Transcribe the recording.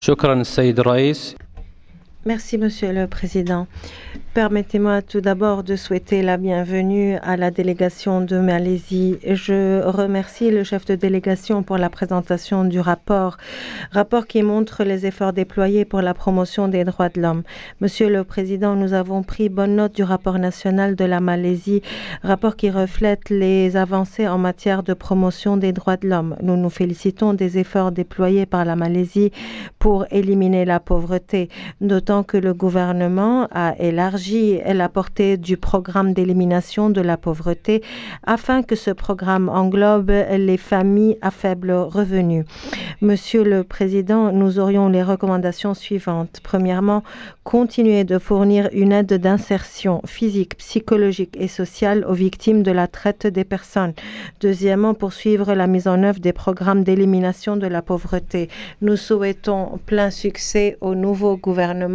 شكرا السيد الرئيس. Merci, Monsieur le Président. Permettez-moi tout d'abord de souhaiter la bienvenue à la délégation de Malaisie. Je remercie le chef de délégation pour la présentation du rapport qui montre les efforts déployés pour la promotion des droits de l'homme. Monsieur le Président, nous avons pris bonne note du rapport national de la Malaisie, rapport qui reflète les avancées en matière de promotion des droits de l'homme. Nous nous félicitons des efforts déployés par la Malaisie pour éliminer la pauvreté, d'autant que le gouvernement a élargi la portée du programme d'élimination de la pauvreté afin que ce programme englobe les familles à faible revenu. Monsieur le Président, nous aurions les recommandations suivantes. Premièrement, continuer de fournir une aide d'insertion physique, psychologique et sociale aux victimes de la traite des personnes. Deuxièmement, poursuivre la mise en œuvre des programmes d'élimination de la pauvreté. Nous souhaitons plein succès au nouveau gouvernement